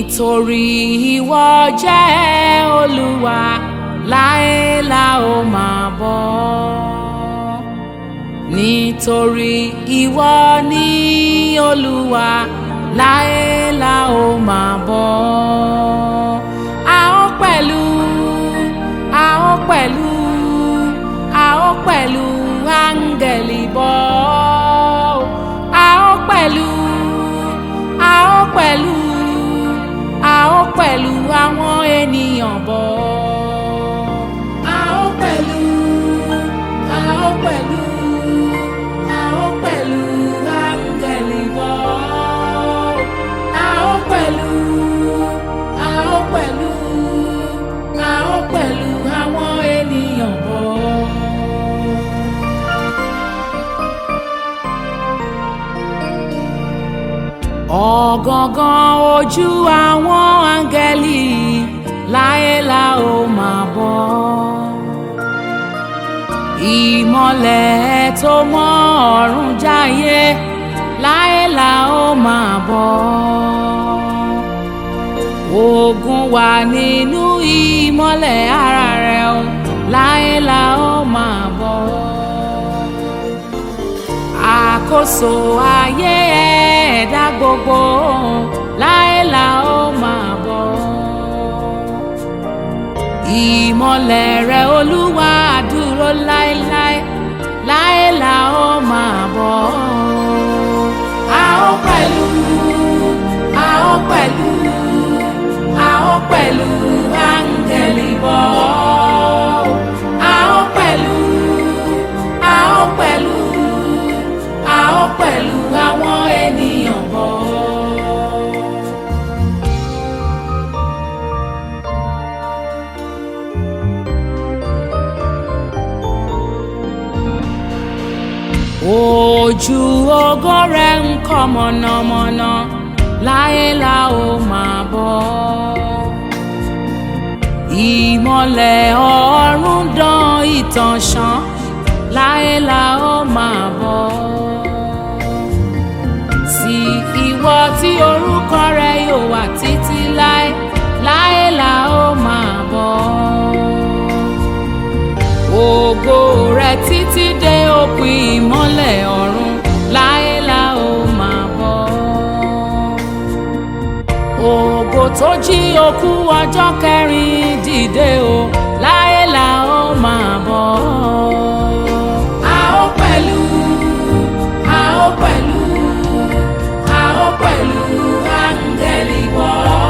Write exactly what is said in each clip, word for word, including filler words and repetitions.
nítorí ìwọ jẹ́ Olúwa láé la ó máa bọ́. Nítorí ìwọ ni Olúwa láé la ó máa bọ́. A ó pẹ̀lú a ó pẹ̀lú a ó pẹ̀lú áńgẹ́lì bọ́. A ó pẹ̀lú a ó pẹ̀lú a ó pẹ̀lú àwọn ènìyàn bọ́. A ó pẹ̀lú a ó pẹ̀lú a ó pẹ̀lú áńgẹ́lì bọ́. A ó pẹ̀lú a ó pẹ̀lú a ó pẹ̀lú àwọn ènìyàn bọ́. Ọ̀gangan ojú àwọn áńgẹ́lì láé la ó máa bọ́. Ìmọ́lẹ̀ tó mọ́ ọ̀run jáyé láé la ó máa bọ́. Ògo wà nínú ìmọ́lẹ̀ ara rẹ̀ o láé la ó máa bọ́. Àkóso ayé ẹ̀dá gbogbo láé la ó máa bọ́. Ìmọ́lẹ̀ rẹ̀ Olúwa dúró láéláé láé la ó máa bọ́. A ó pẹ̀lú a ó pẹ̀lú a ó pẹ̀lú áńgẹ́lì bọ́. A ó pẹ̀lú a ó pẹ̀lú a ó pẹ̀lú àwọn ènìyàn bọ́. Ojú ògo rẹ̀ ń kọ́ mọ̀nàmọ́ná láé la ó máa bọ́. Ìmọ́lẹ̀ ọ̀run dán ìtàn ṣán láé la ó máa bọ́. Sí ìwọ tí orúkọ rẹ̀ yóò wà títí láé láé la ó máa bọ́. Ògo rẹ̀ títí dé òpin ìmọ́lẹ̀ ọ̀run láé la ó máa bọ́. Ògo tó jí òkú ọjọ́ kẹrin dìde o láé la ó máa bọ́. A ó pẹ̀lú a ó pẹ̀lú a ó pẹ̀lú áńgẹ́lì bọ́.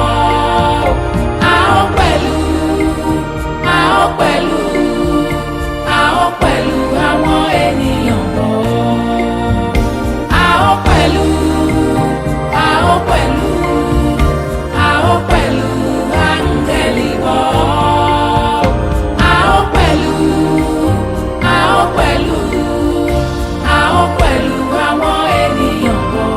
A ó pẹ̀lú a ó pẹ̀lú a ó pẹ̀lú àwọn ènìyàn bọ́. A ó pẹ̀lú a ó pẹ̀lú a ó pẹ̀lú áńgẹ́lì bọ́. A ó pẹ̀lú a ó pẹ̀lú a ó pẹ̀lú àwọn ènìyàn bọ́.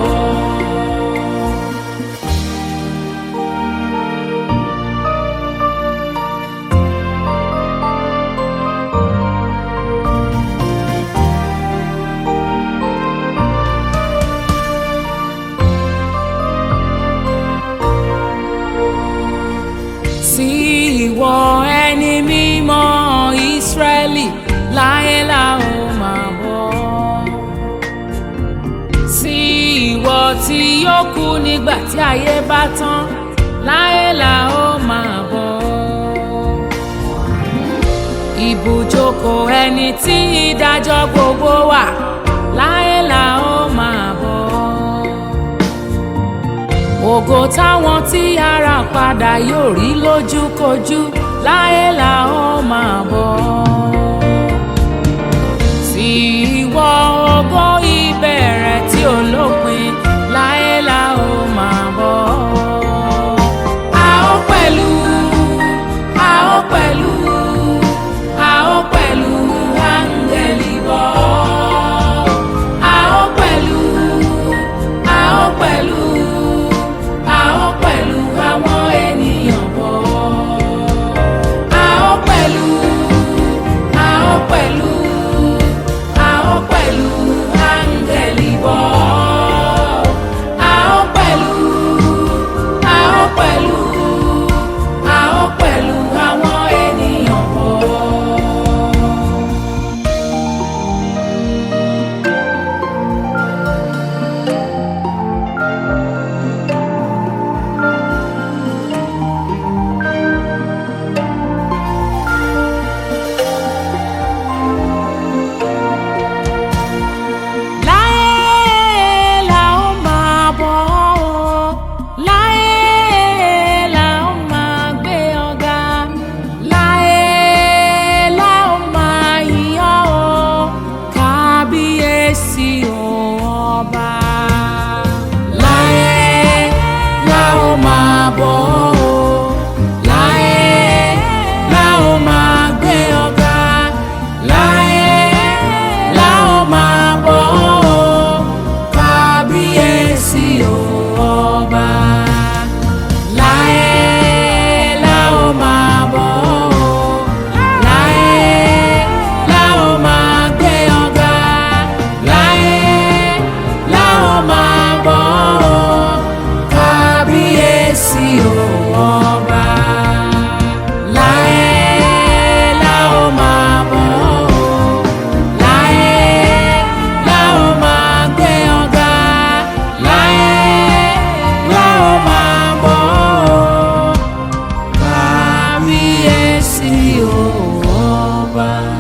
Sí ìwọ ẹni mímọ́ Ísírẹ́lì láé la ó máa bọ́. Sí ìwọ tí yóò kú nígbà tí ayé bá tán láé la ó máa bọ́. Ibùjókòó ẹni tí ìdájọ́ gbogbo wà láé la ó máa bọ́. Ògo táwọn tí ara padà yóò rí lójúkojú láé la ó máa bọ́. Sí ìwọ ògo ìbẹ̀rẹ̀ tí ò lópin láé la ó máa bọ́. A ó pẹ̀lú a ó pẹ̀lú a ó pẹ̀lú áńgẹ́lì bọ́. A ó pẹ̀lú a ó pẹ̀lú a ó pẹ̀lú àwọn ènìyàn bọ́. A ó pẹ̀lú ọba.